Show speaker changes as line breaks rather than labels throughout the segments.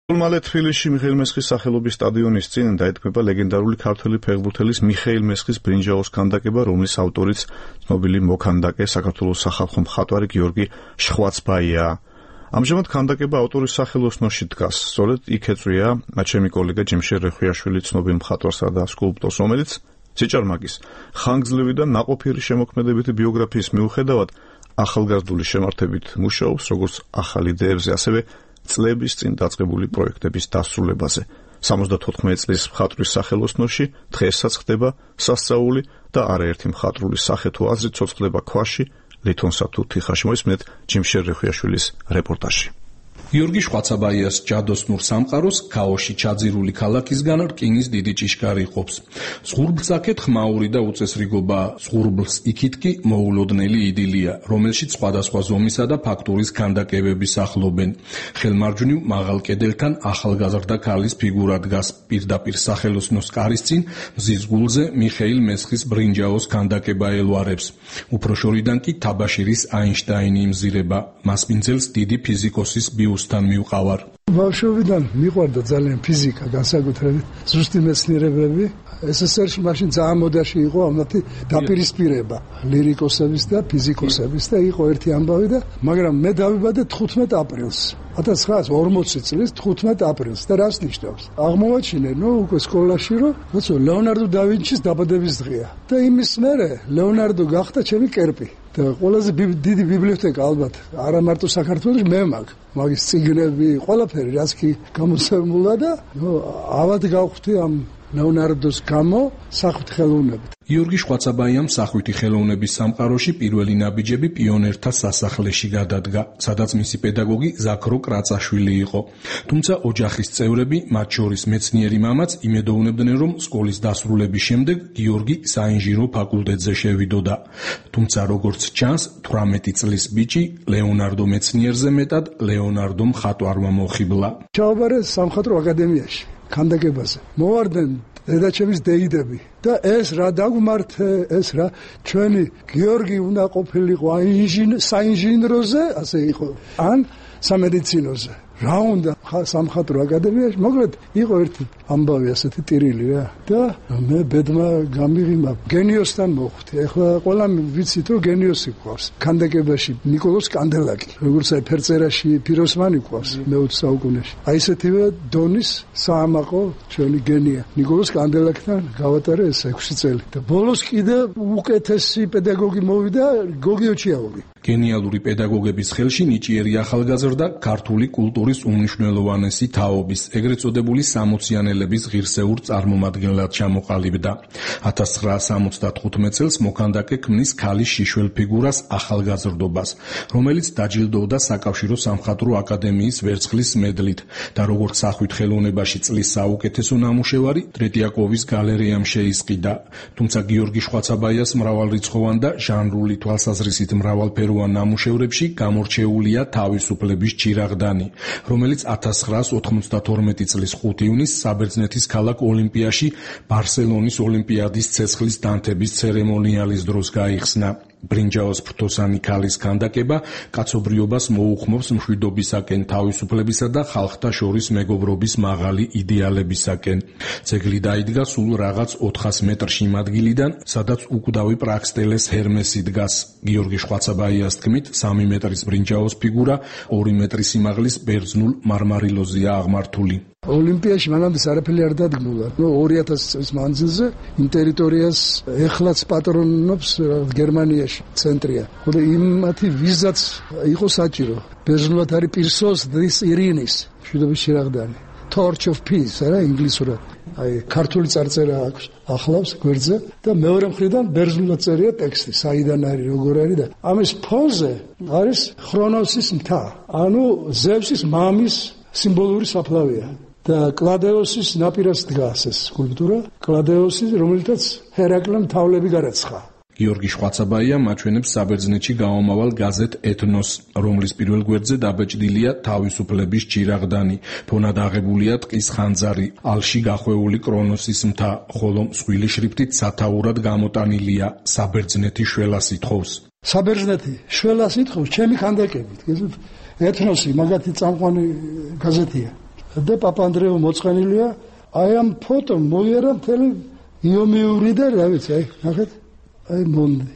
მალე თბილისში მიხეილ მესხის სახელობის სტადიონის წინ დაეთქმება ლეგენდარული ქართველი ფეხბურთელის მიხეილ მესხის ბრინჯაოს ქანდაკება, რომლის ავტორიც ცნობილი მოქანდაკე საქართველოს სახალხო მხატვარი გიორგი შვაცბაია. ამჟამად ქანდაკება ავტორის სახელოსნოში დგას. სწორედ იქ ეწვია ჩემი კოლეგა ჯიმშერ რეხვიაშვილი ცნობილ მხატვარსა და სკულპტორს, რომელიც ცეჭარმაკის ხანგრძლივი და ნაყოფიერი შემოქმედებითი ბიოგრაფიის მიუხედავად ახალგაზრდული შემართებით მუშაობს როგორც ახალ იდეებზე, ასევე წლების წინ დაწყებული პროექტების დასრულებაზე. 74 წლის მხატვრის სახელოსნოში დღესაც ხდება სასწაული და არაერთი მხატვრული სახე თუ აზრი ცოცხლდება ქვაში, ლითონსა თუ თიხაში. მოისმენთ ჯიმშერ რეხვიაშვილის რეპორტაჟი.
გიორგი შვაცაბაიას ჯადოსნურ სამყაროს ქაოში ჩაძირული ქალაქისგან რკინის დიდი ჭიშკარი ყოფს. ზღურბლსაკეთ ხმაური და უწესრიგობა, ზღურბლს იქით კი მოულოდნელი იდილია, რომელშიც სხვადასხვა ზომისა და ფაქტურის ქანდაკებები სახლობენ. ხელმარჯვნივ მაღალ კედელთან ახალგაზრდა ქალის ფიგურა დგას. პირდაპირ სახელოსნოს კარის წინ მზის გულზე მიხეილ მესხის ბრინჯაოს ქანდაკება ელვარებს. უფრო შორიდან კი თაბაშირის აინშტაინი იმზირება. მასპინძელს დიდი ფიზიკოსის თან მივყავარ.
ბავშვობიდან მიყვარდა ძალიან ფიზიკა, განსაკუთრებით ზუსტი მეცნიერებები. SSR-ში მაშინ ძალიან მოდაში იყო ამათი დაპირისპირება ლირიკოსების და ფიზიკოსების და იყო ერთი ამბავი და მაგრამ მე დავიბადე 15 აპრილს. 1940 წლის 15 აპრილს და რას ნიშნავს? აღმოვაჩინე, უკვე სკოლაში რომ ლეონარდო და ვინჩის დაბადების დღეა და იმის მერე ლეონარდო გახდა ჩემი კერპი. და ყველაზე დიდი ბიბლიოთეკა ალბათ არა მარტო საქართველოში მე მაგის წიგნები, ყველაფერი რაც კი გამოცემულა და ავად გავხვდი ამ ლეონარდოს გამო სახვით ხელოვნებით.
გიორგი შვაცაბაიამ სახვითი ხელოვნების სამყაროში პირველი ნაბიჯები პიონერთა სასახლეში გადადგა, სადაც მისი პედაგოგი ზაქრო კრაწაშვილი იყო. თუმცა ოჯახის წევრები, მათ შორის მეცნიერი მამაც, იმედოვნებდნენ, რომ სკოლის დასრულების შემდეგ გიორგი საინჟინრო ფაკულტეტზე შევიდოდა. თუმცა როგორც ჩანს, 18 წლის ბიჭი ლეონარდო მეცნიერზე მეტად ლეონარდო მხატვარმა მოხიბლა.
ჩავაბარე სამხატვრო აკადემიაში, ქანდაკებაზე. მოვარდნენ დედაჩემის დეიდები და ეს რა დაგმართე, ეს რა ჩვენი გიორგი უნდა ყოფილიყო საინჟინროზე, ასე იყო, ან სამედიცინოზე. რა უნდა სამხატვრო აკადემიაში, მოკლედ იყო ერთი ამბავი ასეთი ტირილი რა და მე ბედმა გამიღიმა გენიოსთან მოხვდი. ეხლა ყველა ვიცით რომ გენიოსი გვყავს ქანდაკებაში, ნიკოლოზ კანდელაკი, როგორც აი ფერწერაში ფიროსმანი გვყავს მე-20 საუკუნეში. აი ესეთივე დონის საამაყო ჩვენი გენია ნიკოლოზ კანდელაკთან გავატარე ეს 6 წელი და ბოლოს კიდე უკეთესი პედაგოგი მოვიდა გოგი ოჩიაური.
გენიალური პედაგოგების ხელში ნიჭიერი ახალგაზრდა ქართული კულტურის უმნიშვნელოვანესი თაობის, ეგრეთ წოდებული 60-იანელების ღირსეულ წარმომადგენლად ჩამოყალიბდა. 1975 წელს მოქანდაკე ქმნის ქალის შიშველ ფიგურას ახალგაზრდობას, რომელიც დაჯილდოვდა საკავშირო სამხატვრო აკადემიის ვერცხლის მედლით და როგორც სახვით ხელოვნებაში წლის საუკეთესო ნამუშევარი ტრეტიაკოვის გალერეამ შეისყიდა. თუმცა გიორგი შვაცაბაიას მრავალრიცხოვან და ჟანრული თვალსაზრისით მრავალფეროვან ნამუშევრებში გამორჩეულია თავისუფლების ჩირაღდანი, რომელიც 1992 წლის 5 ივნისს საბერძნეთის ქალაქ ოლიმპიაში ბარსელონის ოლიმპიადის ცეცხლის დანთების ცერემონიალის დროს გაიხსნა. ბრინჯაოს ფრთოსანი ქალის ქანდაკება კაცობრიობას მოუხმობს მშვიდობისაკენ, თავისუფლებისა და ხალხთა შორის მეგობრობის მაღალი იდეალებისაკენ. ძეგლი დაიდგა სულ რაღაც 400 მეტრში იმ ადგილიდან, სადაც უკვდავი პრაქსტელეს ჰერმესი დგას. გიორგი შვაცაბაიას თქმით, 3 მეტრის ბრინჯაოს ფიგურა 2 მეტრის სიმაღლის ბერძნულ მარმარილოზეა აღმართული.
ოლიმპიაში მანამდე არაფერი არ დადგმულა. 2000 წლის მანძილზე იმ ტერიტორიას ეხლაც პატრონობს გერმანიაში, ცენტრია. ხოდა იმათი ვიზაც იყო საჭირო. ბერძნულად არის პირსოს დის ირინის, მშვიდობის ჩირაღდანი. Torch of Peace, არა ინგლისურად. აი ქართული წარწერა აქვს ახლავს გვერდზე და მეორე მხრიდან ბერძნულად წერია ტექსტი, საიდან არის, როგორ არის და ამის ფონზე არის ხრონოსის მთა. ანუ ზევსის მამის სიმბოლური საფლავია. და კლადეოსის ნაპირას დგას ეს სკულპტურა, კლადეოსი, რომელთაც ჰერაკლემ თავლები გარაცხა.
გიორგი შვაცაბაია მაჩვენებს საბერძნეთში გამომავალ გაზეთ ეთნოს, რომლის პირველ გვერდზე დაბეჭდილია თავისუფლების ჩირაღდანი, ფონად აღებულია ტყის ხანძარი, ალში გახვეული კრონოსის მთა, ხოლო მსხვილი შრიფტით სათაურად გამოტანილია საბერძნეთი შველას ითხოვს.
საბერძნეთი შველას ითხოვს ჩემი ქანდაკებით. ეთნოსი მაგათი წამყვანი გაზეთია. და პაპანდრეო მოწყენილია. აი ამ ფოტომ მოიერა მთელი იომიური და რა ვიცი, აი, ნახეთ, აი მონდი.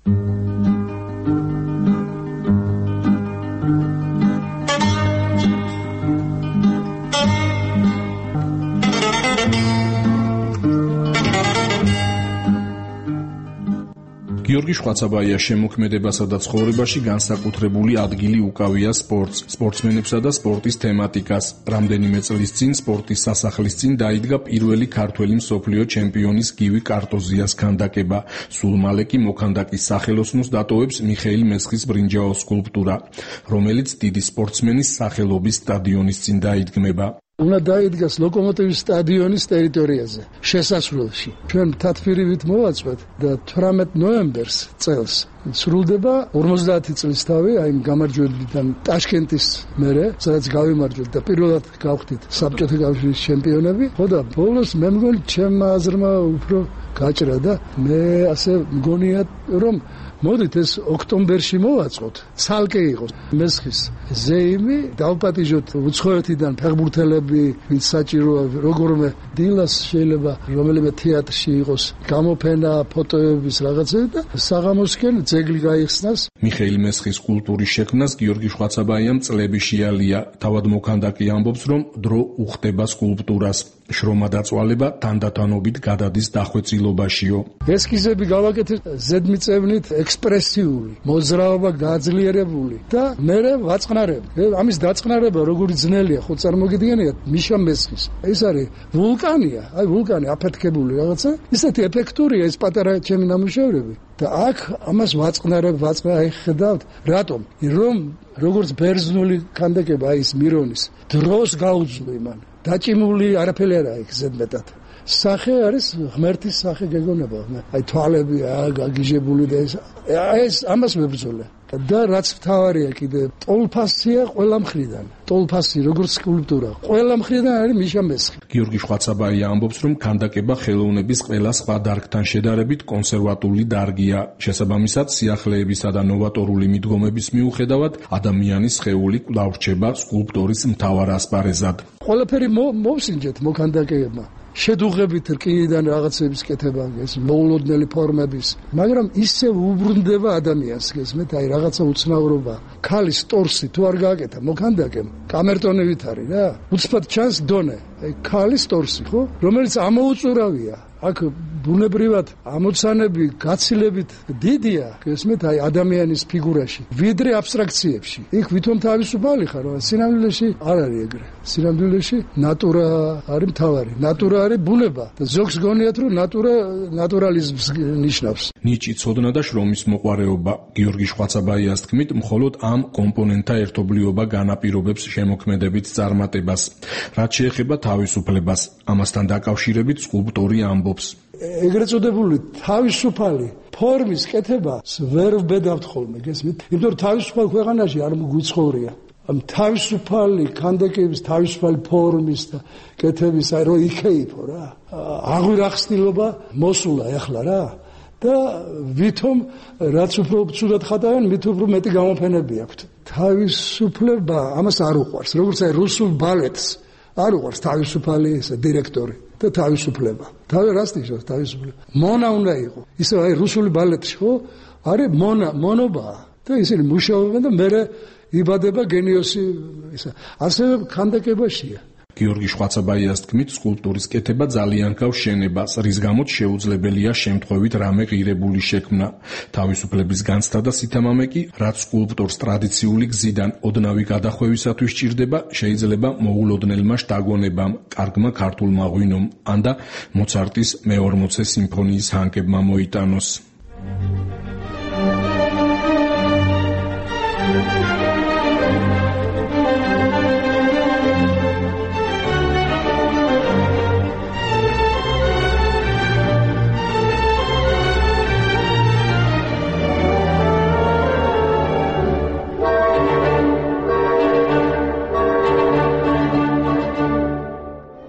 გიორგი შვაცაბაიას შემოქმედებასა და ცხოვრებაში განსაკუთრებული ადგილი უკავია სპორტს, სპორტსმენებსა და სპორტის თემატიკას. რამდენიმე წლის წინ სპორტის სასახლის წინ დაიდგა პირველი ქართველი მსოფლიო ჩემპიონის გივი კარტოზიას ქანდაკება. სულ მალე კი მოქანდაკის სახელოსნოს დატოვებს მიხეილ მესხის ბრინჯაოს სკულპტურა, რომელიც დიდი სპორტსმენის სახელობის სტადიონის წინ დაიდგმება.
უნდა დაიდგას ლოკომოტივის სტადიონის ტერიტორიაზე, შესასვლელში. ჩვენ თათბირივით მოვაწვეთ და 18 ნოემბერს წელს სრულდება 50 წლის თავი აი გამარჯვებიდან ტაშკენტის მერე, სადაც გავიმარჯვეთ და პირველად გავხდით საბჭოთა კავშირის ჩემპიონები. ხო და ბოლოს მე მგონი ჩემმა აზრმა უფრო გაჭრა და მე ასე მგონია რომ მოდით ეს ოქტომბერში მოვაწყოთ. ცალკე იყოს მესხის ზეიმი, დავპატიჟოთ უცხოეთიდან ფეხბურთელები, ვინც საჭიროა, როგორმე დილას შეიძლება რომელიმე თეატრში იყოს გამოფენა, ფოტოების რაღაცები და საღამოსკენ ძეგლი გაიხსნას.
მიხეილ მესხის კულტურის შექმნას გიორგი შვაცაბაიამ წლები შეალია. თავად მოქანდაკე ამბობს, რომ დრო უხდება სკულპტურას. შრომა დაწვალება თანდათანობით გადადის დახვეწილობაშიო.
ესკიზები გავაკეთეთ ზედმიწევნით ექსპრესიული, მოძრაობა გაძლიერებული და მერე ვაწყნარებ. ამის დაწყნარება როგორი ძნელია, ხო წარმოგიდგენიათ მიშა მესხის. ეს არის ვულკანია, აი ვულკანი აფეთქებული რაღაცა. ისეთი ეფექტურია ეს პატარა ჩემი ნამუშევრები. და აქ ამას ვაწყნარებ, აი ხედავთ, რატომ? რომ როგორც ბერძნული ქანდაკება აი ეს მირონის დროს გაუძლო იმან. დაჭიმული არაფერი არა იქ ზედმეტად. სახე არის ღმერთის სახე გეგონება. აი თვალები გაგიჟებული და ეს ამას ვებრძოლე. და რაც მთავარია კიდე ტოლფასია ყველა მხრიდან. ტოლფასი როგორც სკულპტურა ყველა მხრიდან არის მიშა მესხი.
გიორგი შვაცაბაია ამბობს, რომ ქანდაკება ხელოვნების ყველა სხვა დარგთან შედარებით კონსერვატული დარგია. შესაბამისად, სიახლეებისა და ნოვატორული მიდგომების მიუხედავად, ადამიანის სხეული კვლავ რჩება სკულპტურის მთავარ ასპარეზად.
ყველაფერი მოვსინჯეთ მოქანდაკეებმა. შედუღებით რკინიდან რაღაცების კეთება, ეს მოულოდნელი ფორმების, მაგრამ ისე უბრუნდება ადამიანს, გესმით, აი რაღაცა უცნაურობა. ქალის ტორსი თუ არ გააკეთა მოქანდაკემ, კამერტონებით არის რა. უცბად ჩანს დონე, აი ქალის ტორსი, ხო? რომელიც ამოუწურავია. აქ ბუნებრივად ამოცანები გაცილებით დიდია, გესმით, აი ადამიანის ფიგურაში, ვიდრე აბსტრაქციებში. იქ ვითომ თავისუფალი ხარ, სინამდვილეში არ არის ეგრე. სინამდვილეში ნატურა არის მთავარი. ნატურა არის ბუნება და ზოგს გონიათ, რომ ნატურა ნატურალიზმს ნიშნავს.
ნიჭი, ცოდნა და შრომის მოყვარეობა. გიორგი შვაცაბაიას თქმით, მხოლოდ ამ კომპონენტთა ერთობლიობა განაპირობებს შემოქმედებით წარმატებას. რაც შეეხება თავისუფლებას, ამასთან დაკავშირებით სკულპტორი ამბობს.
ეგრეთ წოდებული თავისუფალი ფორმის კეთებას ვერ ვბედავთ ხოლმე, გესმით? იმიტომ რომ თავისუფალ ქვეყანაში არ მოგვიცხოვრია. ამ თავისუფალი ქანდაკების, თავისუფალი ფორმის და კეთების აი რო იქეიფო რა. აღვირახსნილობა მოსულა ეხლა რა. და ვითომ რაც უფრო ცუდად ხატავენ, მით უფრო მეტი გამოფენები აქვთ. თავისუფლება ამას არ უყვარს, როგორც აი რუსულ ბალეტს არ უყვარს თავისუფალი ეს დირექტორი და თავისუფლება. რას ნიშნავს თავისუფლება? მონა უნდა იყო. ისე აი რუსული ბალეტში ხო არის მონობა და ისინი მუშაობენ და მერე იბადება გენიოსი ისა. ასევე ქანდაკებაშია.
გიორგი შვაცაბაიას თქმით, სკულპტურის კეთება ძალიან გავს შენებას, რის გამოც შეუძლებელია შემთხვევით რამე ღირებული შექმნა. თავისუფლების განცდა და სითამამე კი, რაც სკულპტორს ტრადიციული გზიდან ოდნავი გადახვევისათვის სჭირდება, შეიძლება მოულოდნელმა შთაგონებამ, კარგმა ქართულმა ღვინომ, ან და მოცარტის მე-40 სიმფონიის ჰანკებმა მოიტანოს.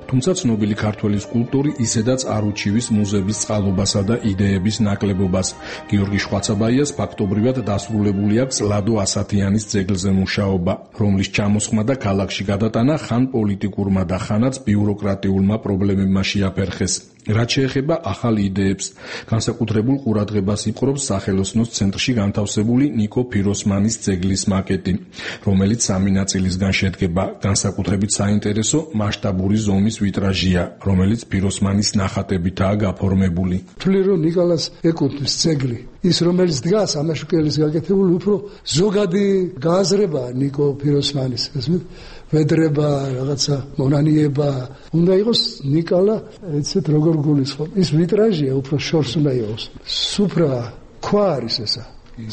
თუმცა ცნობილი ქართველი სკულპტორი ისედაც არ უჩივის მუზების წყალობასა და იდეების ნაკლებობას. გიორგი შვაცაბაიას ფაქტობრივად დასრულებული აქვს ლადო ასათიანის ძეგლზე მუშაობა, რომლის ჩამოსხმა და ქალაქში გადატანა ხან პოლიტიკურმა და ხანაც ბიუროკრატიულმა პრობლემებმა შეაფერხეს. რაც შეეხება ახალ იდეებს, განსაკუთრებულ ყურადღებას იპყრობს სახელოსნოს ცენტრში განთავსებული ნიკო ფიროსმანის ძეგლის მაკეტი, რომელიც 3 ნაწილისგან შედგება. განსაკუთრებით საინტერესო მასშტაბური ზომის ვიტრაჟია, რომელიც ფიროსმანის ნახატებითაა გაფორმებული.
თვლი რომ ნიკოლას ეკუთვნის ძეგლი, ის რომელიც დგას ამაშუკელის გაკეთებული, უფრო ზოგადი გააზრება ნიკო ფიროსმანის, ვედრება, რაღაცა მონანიება, უნდა იყოს ნიკოლა, ეცეთ როგორ გულისხმობ. ის ვიტრაჟია, უფრო შორს უნდა იყოს. სუფრა, ქვა არის ესა.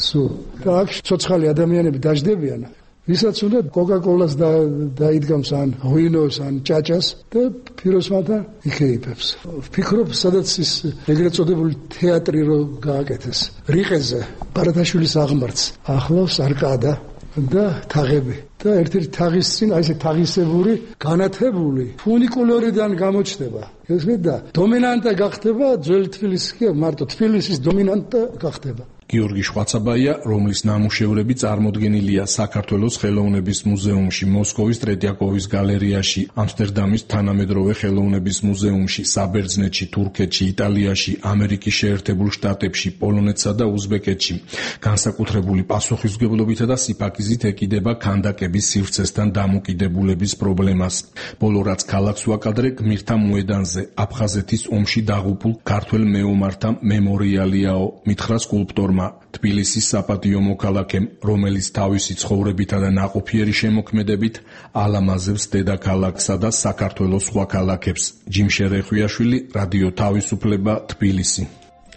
და აქ ცოცხალი ადამიანები დაждდებიან. ვისაც უნდა კოკა-კოლას დაიდგამს ან ღვინოს ან ჭაჭას და ფიროსმანთან იქეიფებს. ვფიქრობ, სადაც ის ეგრეთ წოდებული თეატრი რო გააკეთეს. რიყეზე, ბარათაშვილის აღმართს ახლავს არკადა და თაღები. და ერთ-ერთი თაღის წინ აი ესე თაღისებური განათებული ფუნიკულორიდან გამოჩნდება. და დომინანტა გახდება ძველი თბილისი, მარტო თბილისის დომინანტა გახდება.
გიორგი შვაცაბაია, რომლის ნამუშევრები წარმოდგენილია საქართველოს ხელოვნების მუზეუმში, მოსკოვის ტრეტიაკოვის გალერეაში, ამსტერდამის თანამედროვე ხელოვნების მუზეუმში, საბერძნეთში, თურქეთში, იტალიაში, ამერიკის შეერთებულ შტატებში, პოლონეთსა და უზბეკეთში. განსაკუთრებული პასუხისმგებლობითა და სიფაქიზით ეკიდება ქანდაკების სივრცესთან დამოკიდებულების პრობლემას. ბოლო რაც ქალაქს ვაკადრე გმირთა მოედანზე, აფხაზეთის ომში დაღუპულ ქართველ მეომართა მემორიალიაო, მითხრა სკულპტორმა თბილისის საპატიო მოქალაქემ, რომელიც თავისი ცხოვრებითა და ნაყოფიერი შემოქმედებით ალამაზებს დედაქალაქსა და საქართველოს სხვა ქალაქებს. ჯიმშე რეხვიაშვილი, რადიო თავისუფლება, თბილისი.